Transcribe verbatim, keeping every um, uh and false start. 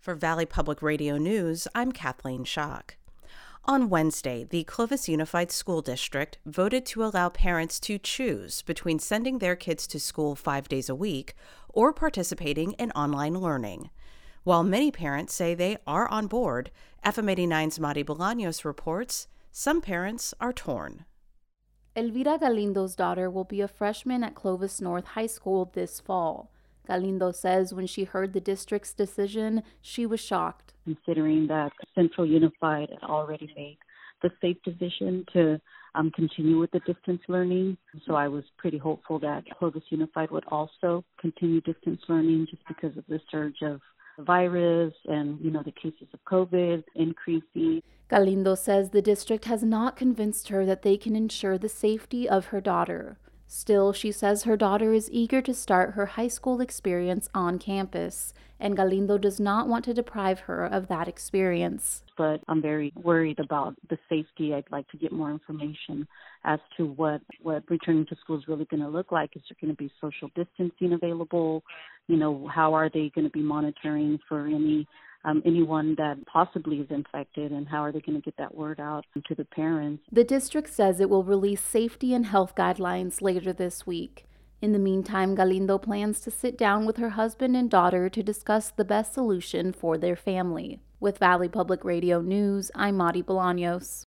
For Valley Public Radio News, I'm Kathleen Schock. On Wednesday, the Clovis Unified School District voted to allow parents to choose between sending their kids to school five days a week or participating in online learning. While many parents say they are on board, F M eighty-nine's Mari Bolaños reports some parents are torn. Elvira Galindo's daughter will be a freshman at Clovis North High School this fall. Galindo says when she heard the district's decision, she was shocked. Considering that Central Unified had already made the safe decision to um, continue with the distance learning. So I was pretty hopeful that Clovis Unified would also continue distance learning just because of the surge of the virus and, you know, the cases of COVID increasing. Galindo says the district has not convinced her that they can ensure the safety of her daughter. Still, she says her daughter is eager to start her high school experience on campus, and Galindo does not want to deprive her of that experience. But I'm very worried about the safety. I'd like to get more information as to what, what returning to school is really going to look like. Is there going to be social distancing available? You know, how are they going to be monitoring for any Um, anyone that possibly is infected, and how are they going to get that word out to the parents? The district says it will release safety and health guidelines later this week. In the meantime, Galindo plans to sit down with her husband and daughter to discuss the best solution for their family. With Valley Public Radio News, I'm Mari Bolaños.